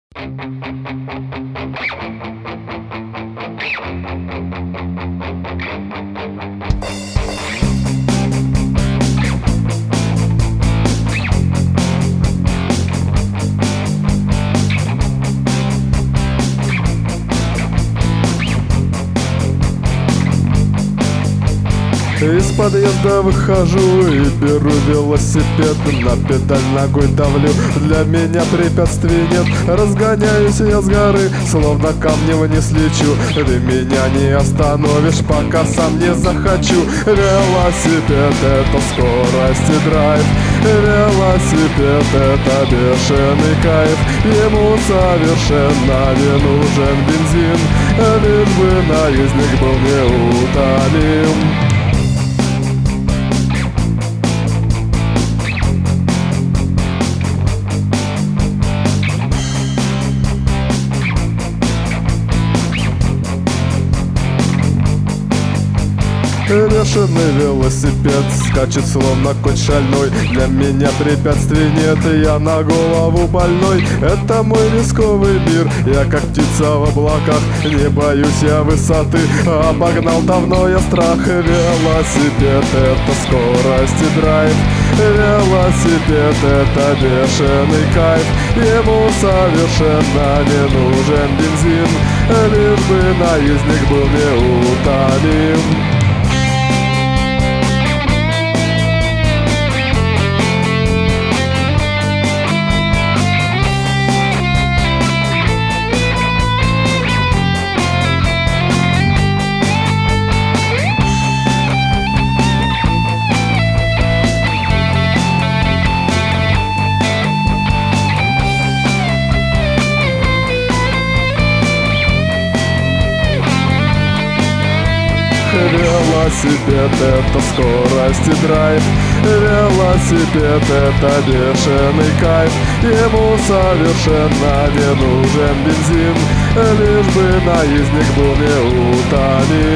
Из подъезда выхожу и беру велосипед, на педаль ногой давлю, для меня препятствий нет. Разгоняюсь я с горы, словно камнем вниз лечу. Ты меня не остановишь, пока сам не захочу. Велосипед — это скорость и драйв, велосипед — это бешеный кайф. Ему совершенно не нужен бензин, лишь бы наездник был неутомим. Бешеный велосипед скачет, словно конь шальной. Для меня препятствий нет, я на голову больной. Это мой рисковый мир, я как птица в облаках. Не боюсь я высоты, обогнал давно я страх. Велосипед — это скорость и драйв, велосипед — это бешеный кайф. Ему совершенно не нужен бензин, лишь бы наездник был неутомим. Велосипед — это скорость и драйв, велосипед — это бешеный кайф. Ему совершенно не нужен бензин, лишь бы наездник был неутомим.